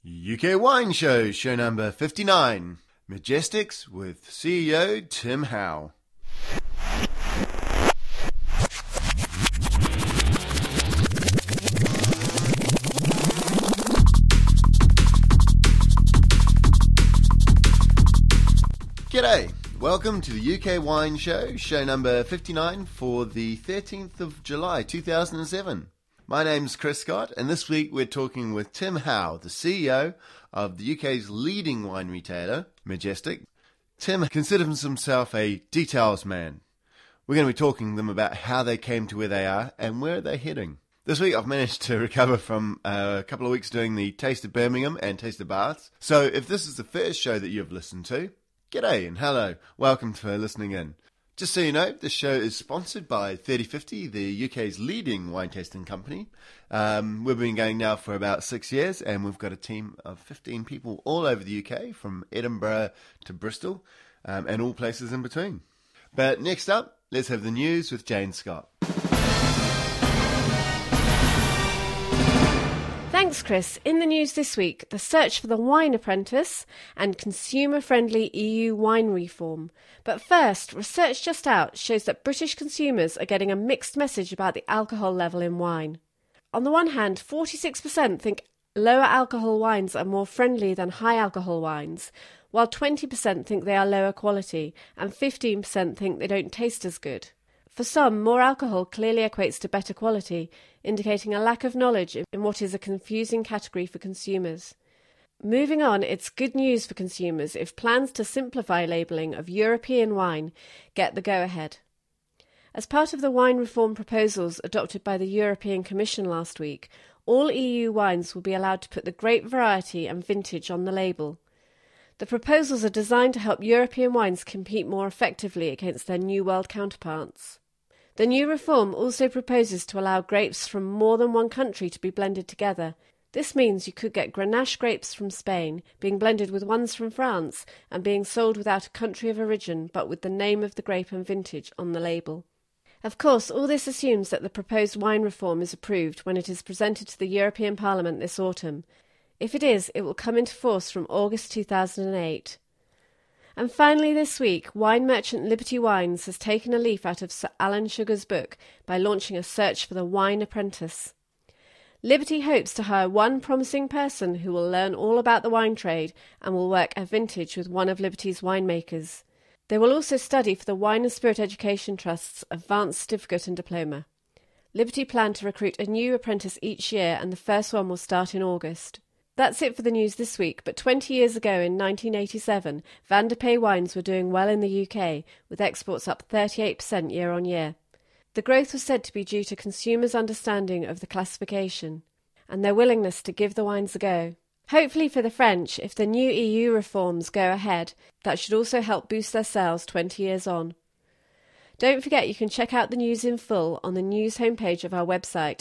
UK Wine Show, show number 59. Majestics with CEO Tim Howe. G'day, welcome to the UK Wine Show, show number 59 for the 13th of July 2007. My name's Chris Scott, and this week we're talking with Tim Howe, the CEO of the UK's leading wine retailer, Majestic. Tim considers himself a details man. We're going to be talking to them about how they came to where they are and where they're heading. This week I've managed to recover from a couple of weeks doing the Taste of Birmingham and Taste of Bath. So if this is the first show that you've listened to, g'day and hello, welcome for listening in. Just so you know, this show is sponsored by 3050, the UK's leading wine tasting company. We've been going now for about 6 years, and we've got a team of 15 people all over the UK, from Edinburgh to Bristol, and all places in between. But next up, let's have the news with Jane Scott. Thanks, Chris. In the news this week, the search for the wine apprentice and consumer-friendly EU wine reform. But first, research just out shows that British consumers are getting a mixed message about the alcohol level in wine. On the one hand, 46% think lower alcohol wines are more friendly than high alcohol wines, while 20% think they are lower quality and 15% think they don't taste as good. For some, more alcohol clearly equates to better quality, indicating a lack of knowledge in what is a confusing category for consumers. Moving on, it's good news for consumers if plans to simplify labelling of European wine get the go-ahead. As part of the wine reform proposals adopted by the European Commission last week, all EU wines will be allowed to put the grape variety and vintage on the label. The proposals are designed to help European wines compete more effectively against their New World counterparts. The new reform also proposes to allow grapes from more than one country to be blended together. This means you could get Grenache grapes from Spain being blended with ones from France and being sold without a country of origin but with the name of the grape and vintage on the label. Of course, all this assumes that the proposed wine reform is approved when it is presented to the European Parliament this autumn. If it is, it will come into force from August 2008. And finally this week, wine merchant Liberty Wines has taken a leaf out of Sir Alan Sugar's book by launching a search for the wine apprentice. Liberty hopes to hire one promising person who will learn all about the wine trade and will work a vintage with one of Liberty's winemakers. They will also study for the Wine and Spirit Education Trust's Advanced Certificate and Diploma. Liberty plan to recruit a new apprentice each year, and the first one will start in August. That's it for the news this week, but 20 years ago in 1987, Van der Pey wines were doing well in the UK, with exports up 38% year on year. The growth was said to be due to consumers' understanding of the classification and their willingness to give the wines a go. Hopefully for the French, if the new EU reforms go ahead, that should also help boost their sales 20 years on. Don't forget you can check out the news in full on the news homepage of our website,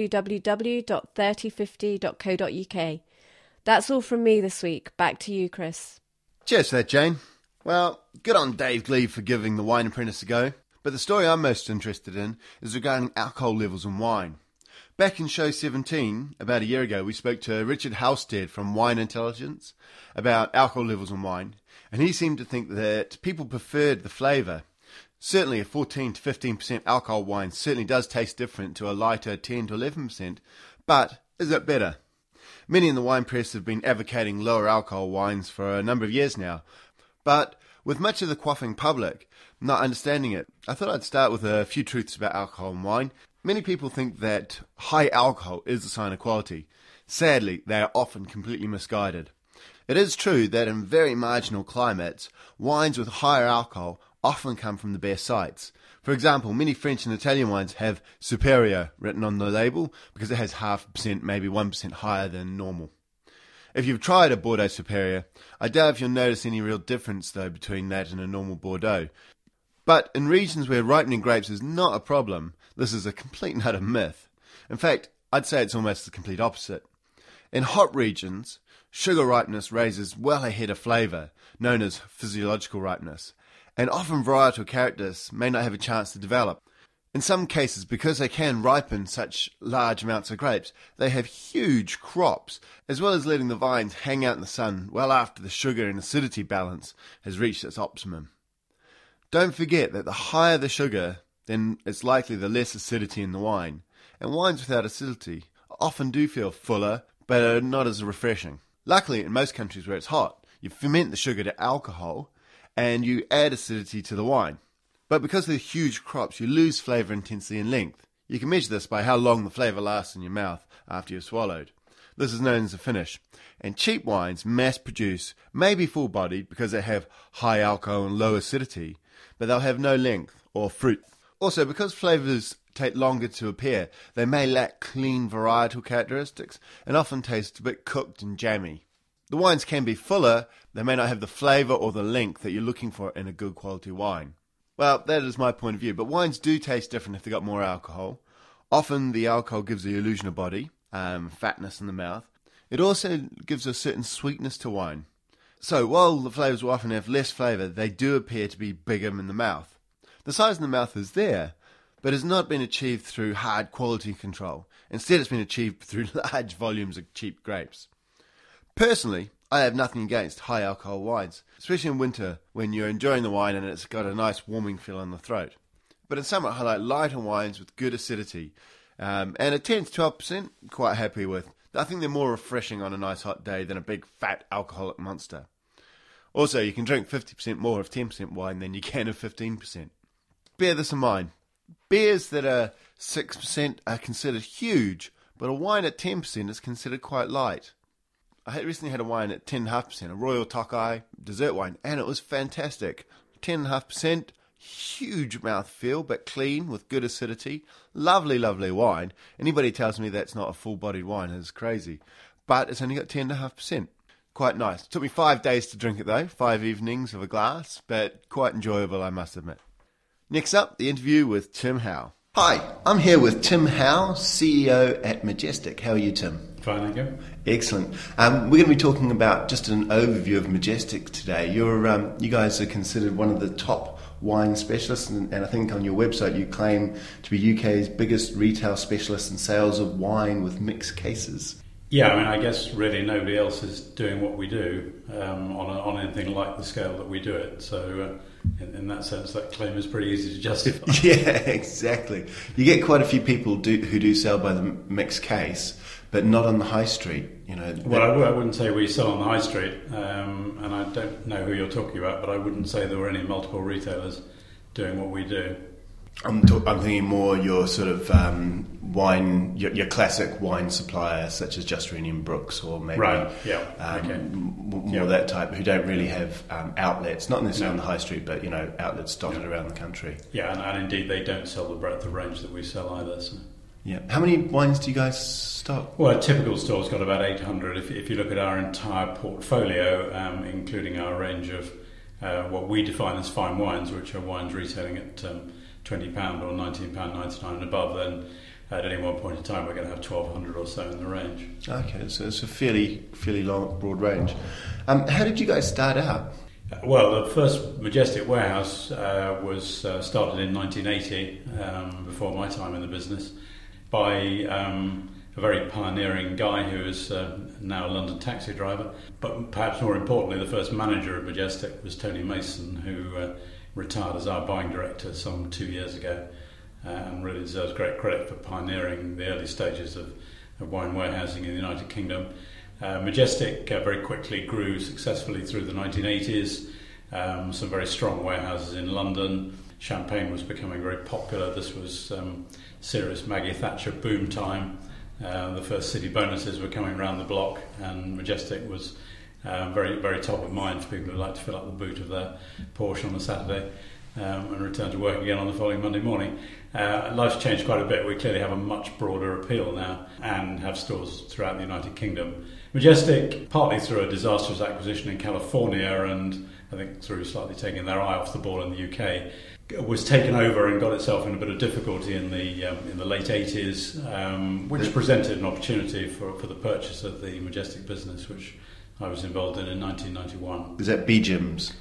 www.3050.co.uk. That's all from me this week. Back to you, Chris. Cheers for that, Jane. Well, good on Dave Gleave for giving the wine apprentice a go. But the story I'm most interested in is regarding alcohol levels in wine. Back in show 17, about a year ago, we spoke to Richard Halstead from Wine Intelligence about alcohol levels in wine, and he seemed to think that people preferred the flavour. Certainly a 14 to 15% alcohol wine certainly does taste different to a lighter 10 to 11%, but is it better? Many in the wine press have been advocating lower alcohol wines for a number of years now, but with much of the quaffing public not understanding it, I thought I'd start with a few truths about alcohol and wine. Many people think that high alcohol is a sign of quality. Sadly, they are often completely misguided. It is true that in very marginal climates, wines with higher alcohol often come from the best sites. For example, many French and Italian wines have Superior written on the label because it has 0.5%, maybe 1% higher than normal. If you've tried a Bordeaux Superior, I doubt if you'll notice any real difference though between that and a normal Bordeaux. But in regions where ripening grapes is not a problem, this is a complete and utter myth. In fact, I'd say it's almost the complete opposite. In hot regions, sugar ripeness raises well ahead of flavour, known as physiological ripeness, and often varietal characters may not have a chance to develop. In some cases, because they can ripen such large amounts of grapes, they have huge crops, as well as letting the vines hang out in the sun well after the sugar and acidity balance has reached its optimum. Don't forget that the higher the sugar, then it's likely the less acidity in the wine, and wines without acidity often do feel fuller, but are not as refreshing. Luckily, in most countries where it's hot, you ferment the sugar to alcohol, and you add acidity to the wine. But because of the huge crops, you lose flavour intensity and length. You can measure this by how long the flavour lasts in your mouth after you've swallowed. This is known as a finish. And cheap wines, mass-produced, may be full-bodied because they have high alcohol and low acidity, but they'll have no length or fruit. Also, because flavours take longer to appear, they may lack clean varietal characteristics and often taste a bit cooked and jammy. The wines can be fuller, they may not have the flavour or the length that you're looking for in a good quality wine. Well, that is my point of view, but wines do taste different if they've got more alcohol. Often the alcohol gives the illusion of body, fatness in the mouth. It also gives a certain sweetness to wine. So while the flavours will often have less flavour, they do appear to be bigger in the mouth. The size in the mouth is there, but has not been achieved through hard quality control. Instead, it's been achieved through large volumes of cheap grapes. Personally, I have nothing against high alcohol wines, especially in winter when you're enjoying the wine and it's got a nice warming feel in the throat. But in summer, I like lighter wines with good acidity, and a 10 to 12%, quite happy with. I think they're more refreshing on a nice hot day than a big fat alcoholic monster. Also, you can drink 50% more of 10% wine than you can of 15%. Bear this in mind. Beers that are 6% are considered huge, but a wine at 10% is considered quite light. I recently had a wine at 10.5%, a Royal Tokai dessert wine, and it was fantastic. 10.5%, huge mouthfeel, but clean with good acidity. Lovely, lovely wine. Anybody tells me that's not a full-bodied wine is crazy. But it's only got 10.5%. Quite nice. It took me 5 days to drink it though, 5 evenings of a glass, but quite enjoyable, I must admit. Next up, the interview with Tim Howe. Hi, I'm here with Tim Howe, CEO at Majestic. How are you, Tim? Fine, thank you. Excellent. We're going to be talking about just an overview of Majestic today. You guys are considered one of the top wine specialists, and I think on your website you claim to be UK's biggest retail specialist in sales of wine with mixed cases. Yeah, I mean, I guess really nobody else is doing what we do on anything like the scale that we do it. So in that sense, that claim is pretty easy to justify. Yeah, exactly. You get quite a few people who do sell by the mixed case, but not on the high street. Well, I wouldn't say we sell on the high street, and I don't know who you're talking about, but I wouldn't say there were any multiple retailers doing what we do. I'm thinking more your sort of wine, your classic wine supplier, such as Just Rennie and Brooks, or maybe more that type, who don't really have outlets, not necessarily on the high street, but outlets dotted around the country. Yeah, and indeed they don't sell the breadth of range that we sell either. So. Yeah. How many wines do you guys stock? Well, a typical store's got about 800. If you look at our entire portfolio, including our range of what we define as fine wines, which are wines retailing at £20 or £19.99 and above, then at any one point in time we're going to have 1,200 or so in the range. Okay, so it's a fairly long, broad range. How did you guys start out? Well, the first Majestic warehouse was started in 1980, before my time in the business, by a very pioneering guy who is now a London taxi driver. But perhaps more importantly, the first manager of Majestic was Tony Mason, who retired as our buying director some 2 years ago, and really deserves great credit for pioneering the early stages of wine warehousing in the United Kingdom. Majestic very quickly grew successfully through the 1980s, some very strong warehouses in London. Champagne was becoming very popular. This was serious Maggie Thatcher boom time. The first city bonuses were coming around the block, and Majestic was very, very top of mind for people who like to fill up the boot of their Porsche on a Saturday and return to work again on the following Monday morning. Life's changed quite a bit. We clearly have a much broader appeal now and have stores throughout the United Kingdom. Majestic, partly through a disastrous acquisition in California and I think through slightly taking their eye off the ball in the UK, was taken over and got itself in a bit of difficulty in the late 80s, which presented an opportunity for the purchase of the Majestic business, which I was involved in 1991. Was that B-Gyms?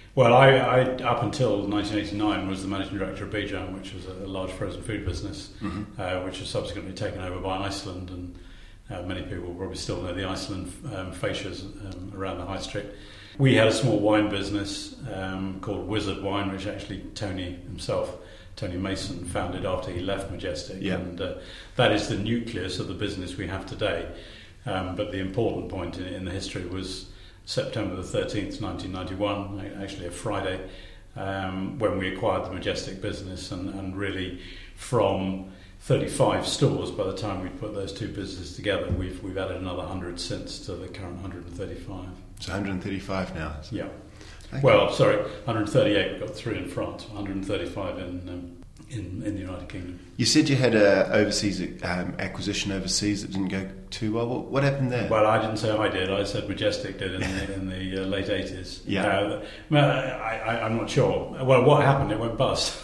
Well, I up until 1989 was the managing director of Bijam, which was a large frozen food business, which was subsequently taken over by Iceland, and many people probably still know the Iceland fascias around the high street. We had a small wine business called Wizard Wine, which actually Tony Mason, founded after he left Majestic, and that is the nucleus of the business we have today. But the important point in the history was September the 13th, 1991, actually a Friday, when we acquired the Majestic business, and really from 35 stores by the time we put those two businesses together, we've added another 100 since to the current 135. It's 135 now. Yeah. Okay. Well, sorry, 138. We've got 3 in France, 135 in the United Kingdom. You said you had an overseas acquisition overseas that didn't go too well. What happened there? Well, I didn't say I did. I said Majestic did in the late 80s. Yeah. I'm not sure. Well, what happened? It went bust.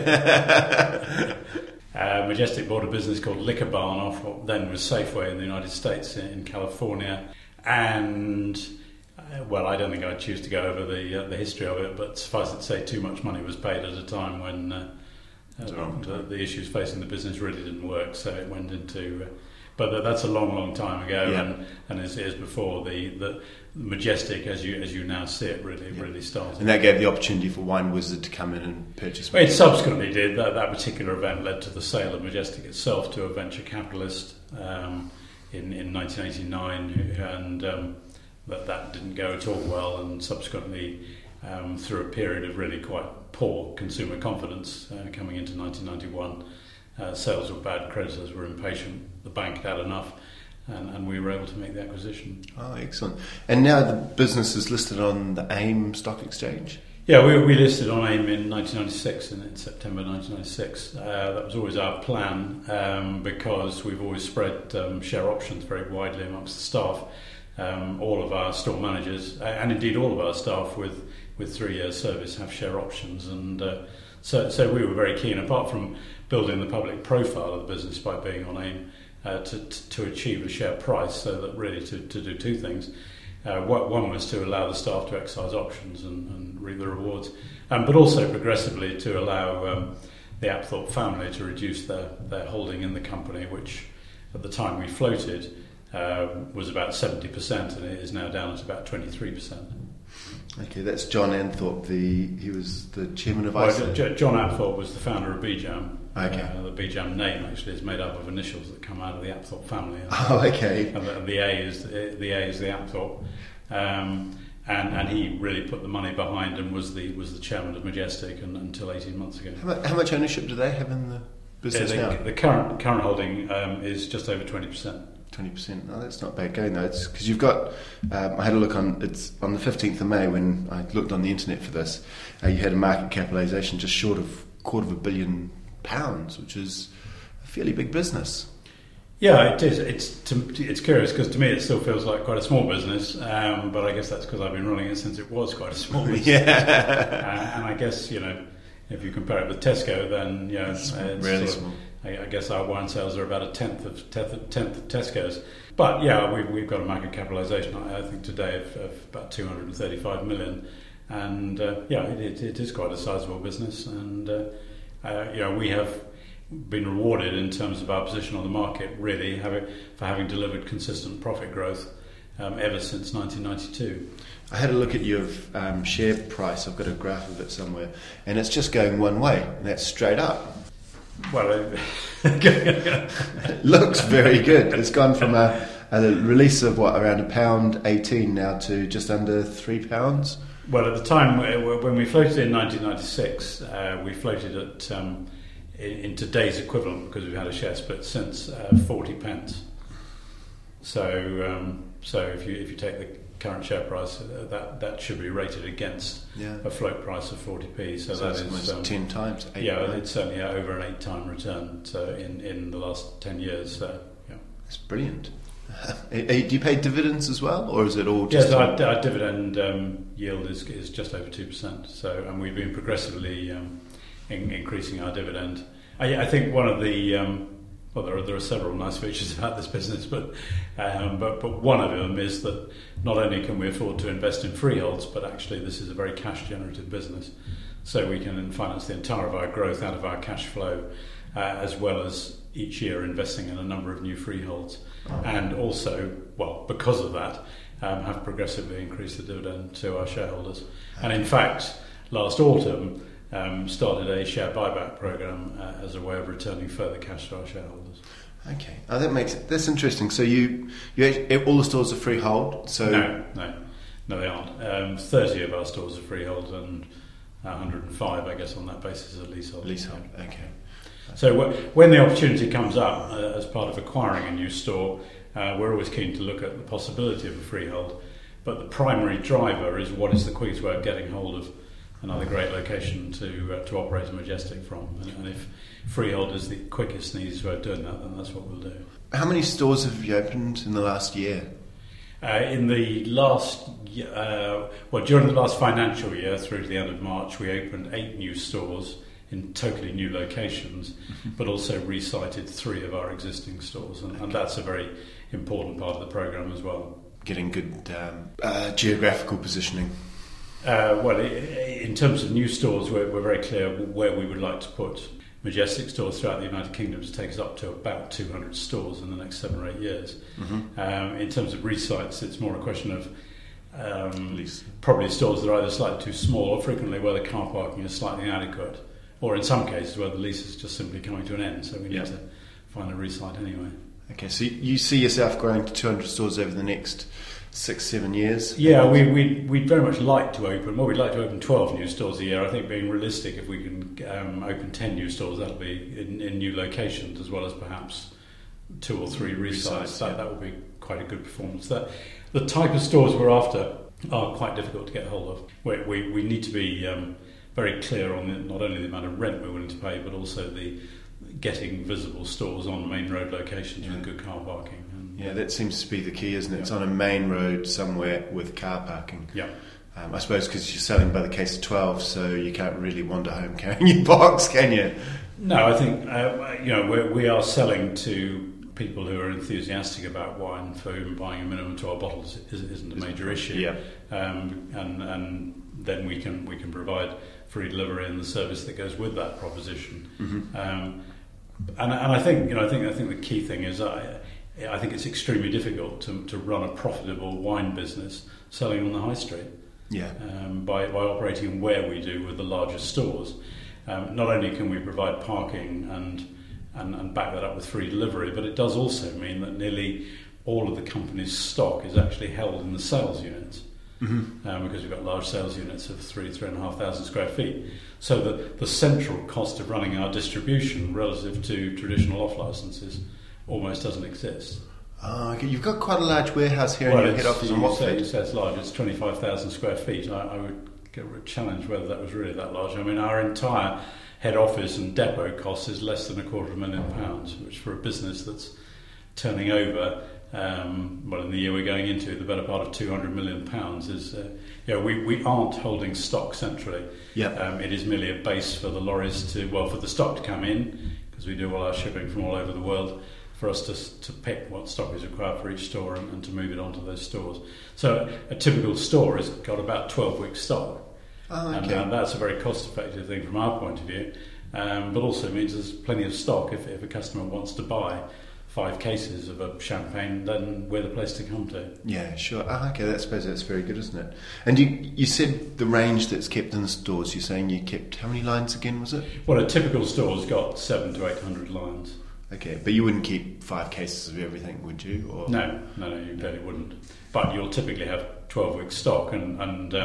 Majestic bought a business called Liquor Barn off what then was Safeway in the United States in California, and well, I don't think I'd choose to go over the history of it, but suffice it to say, too much money was paid at a time when the issues facing the business really didn't work, so it went into. But that's a long time ago, and it is before the Majestic, as you now see it, really started. And that gave the opportunity for Wine Wizard to come in and purchase. Well, it subsequently did. That particular event led to the sale of Majestic itself to a venture capitalist in 1989, and that didn't go at all well. And subsequently, through a period of really quite poor consumer confidence coming into 1991, sales were bad, creditors were impatient, the bank had enough, and we were able to make the acquisition. Oh, excellent. And now the business is listed on the AIM Stock Exchange? Yeah, we listed on AIM in 1996, in September 1996. That was always our plan, because we've always spread share options very widely amongst the staff. All of our store managers, and indeed all of our staff with 3 years service, have share options, and so we were very keen, apart from building the public profile of the business by being on AIM, to achieve a share price, so that really to do two things. One was to allow the staff to exercise options and reap the rewards, but also progressively to allow the Apthorpe family to reduce their holding in the company, which at the time we floated was about 70%, and it is now down at about 23%. Okay, that's John Apthorpe. He was the chairman of Iceland. John Apthorpe was the founder of Bijam. Okay. The Bijam name actually is made up of initials that come out of the Apthorpe family. Oh, okay. And the A is the Apthorpe, and he really put the money behind and was the chairman of Majestic until 18 months ago. How much ownership do they have in the business now? The current holding is just over 20%. 20%. No, that's not bad going though. It's because you've got. I had a look on. It's on the 15th of May when I looked on the internet for this. You had a market capitalisation just short of £250 million, which is a fairly big business. Yeah, it is. It's curious because to me it still feels like quite a small business, but I guess that's because I've been running it since it was quite a small business. Yeah. And I guess if you compare it with Tesco, then it's really small. I guess our wine sales are about a tenth of Tesco's. But yeah, we've got a market capitalisation, I think, today of about 235 million. And it is quite a sizable business. And we have been rewarded in terms of our position on the market, really, for having delivered consistent profit growth ever since 1992. I had a look at your share price. I've got a graph of it somewhere. And it's just going one way, and that's straight up. Well, it looks very good. It's gone from a release of around £1.18 now to just under £3. Well, at the time when we floated in 1996, we floated at in today's equivalent, because we've had a share split since, 40p. So if you take the current share price, that should be rated against a float price of 40p. So that is almost 10 times. It's certainly over an 8-time return. So in the last 10 years, that's brilliant. Do you pay dividends as well, or is it all just? Yes, our dividend yield is just over 2%. So, and we've been progressively increasing our dividend. I think one of the well, there are several nice features about this business, but one of them is that not only can we afford to invest in freeholds, but actually this is a very cash-generative business. So we can finance the entire of our growth out of our cash flow, as well as each year investing in a number of new freeholds. And also, well, because of that, have progressively increased the dividend to our shareholders. And in fact, last autumn, started a share buyback programme as a way of returning further cash to our shareholders. Okay, that's interesting. So you all the stores are freehold. So no, they aren't. 30 of our stores are freehold, and 105, I guess, on that basis are leasehold. Leasehold. Okay. So when the opportunity comes up as part of acquiring a new store, we're always keen to look at the possibility of a freehold. But the primary driver is what is the quickest way of getting hold of another great location to operate a Majestic from. And if freehold is the quickest and easiest way of doing that, then that's what we'll do. How many stores have you opened in the last year? During the last financial year, through to the end of March, we opened 8 new stores in totally new locations, but also resited 3 of our existing stores, and that's a very important part of the programme as well. Getting good geographical positioning. In terms of new stores, we're very clear where we would like to put Majestic stores throughout the United Kingdom to take us up to about 200 stores in the next 7 or 8 years. Mm-hmm. In terms of resites, it's more a question of probably stores that are either slightly too small or frequently where the car parking is slightly inadequate, or in some cases where the lease is just simply coming to an end, so we need to find a resite anyway. Okay, so you see yourself growing to 200 stores over the next 6-7 years? Yeah, we'd very much like to open. Well, we'd like to open 12 new stores a year. I think, being realistic, if we can open 10 new stores, that'll be in new locations, as well as perhaps 2 or 3 resites. That would be quite a good performance. The type of stores we're after are quite difficult to get hold of. We need to be very clear on not only the amount of rent we're willing to pay, but also the getting visible stores on main road locations with good car parking. Yeah, that seems to be the key, isn't it? It's on a main road somewhere with car parking. Yeah. I suppose because you're selling by the case of 12, so you can't really wander home carrying your box, can you? No, I think we are selling to people who are enthusiastic about wine, for whom buying a minimum 12 bottles isn't a major issue. Yeah. And then we can provide free delivery and the service that goes with that proposition. Mm-hmm. And I think the key thing is I think it's extremely difficult to run a profitable wine business selling on the high street. Yeah. By operating where we do with the largest stores. Not only can we provide parking and back that up with free delivery, but it does also mean that nearly all of the company's stock is actually held in the sales units. Mm-hmm. Because we've got large sales units of 3,500 square feet. So the central cost of running our distribution relative to traditional off licenses almost doesn't exist. Okay. You've got quite a large warehouse here in your head office in Watford. You say it's large, it's 25,000 square feet. I would challenge whether that was really that large. I mean, our entire head office and depot cost is less than £250,000, which for a business that's turning over, in the year we're going into, the better part of £200 million is, we aren't holding stock centrally. Yeah. It is merely a base for the lorries for the stock to come in, because we do all our shipping from all over the world, for us to pick what stock is required for each store and to move it onto those stores. So a typical store has got about 12 weeks stock. Oh, okay. And that's a very cost-effective thing from our point of view, but also means there's plenty of stock. If a customer wants to buy 5 cases of a champagne, then we're the place to come to. Yeah, sure. I suppose that's very good, isn't it? And you said the range that's kept in the stores, you're saying you kept, how many lines again was it? Well, a typical store's got 700 to 800 lines. Okay, but you wouldn't keep 5 cases of everything, would you? Or? No, you clearly wouldn't. But you'll typically have 12 weeks stock, and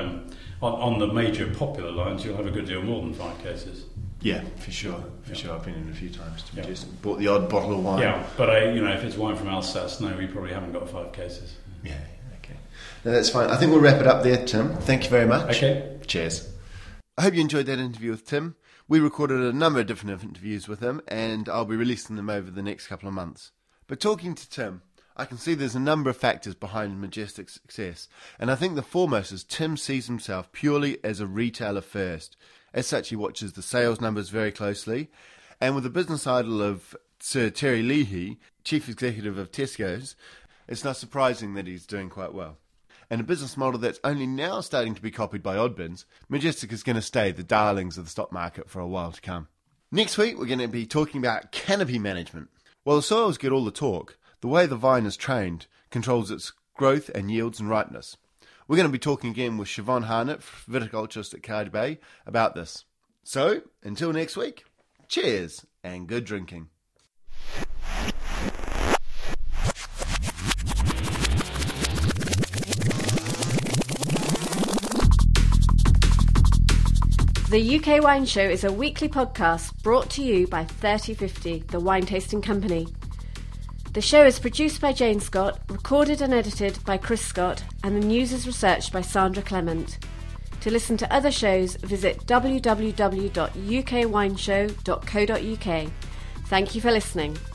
on the major popular lines, you'll have a good deal more than 5 cases. Yeah, for sure. I've been in a few times to Majestic. Bought the odd bottle of wine. Yeah, but if it's wine from Alsace, no, we probably haven't got 5 cases. Yeah, okay. No, that's fine. I think we'll wrap it up there, Tim. Thank you very much. Okay. Cheers. I hope you enjoyed that interview with Tim. We recorded a number of different interviews with him, and I'll be releasing them over the next couple of months. But talking to Tim, I can see there's a number of factors behind Majestic's success, and I think the foremost is Tim sees himself purely as a retailer first. As such, he watches the sales numbers very closely, and with the business idol of Sir Terry Leahy, Chief Executive of Tesco's, it's not surprising that he's doing quite well. And a business model that's only now starting to be copied by Oddbins, Majestic is going to stay the darlings of the stock market for a while to come. Next week, we're going to be talking about canopy management. While the soils get all the talk, the way the vine is trained controls its growth and yields and ripeness. We're going to be talking again with Siobhan Harnett, viticulturist at Cardi Bay, about this. So, until next week, cheers and good drinking. The UK Wine Show is a weekly podcast brought to you by 3050, the wine tasting company. The show is produced by Jane Scott, recorded and edited by Chris Scott, and the news is researched by Sandra Clement. To listen to other shows, visit www.ukwineshow.co.uk. Thank you for listening.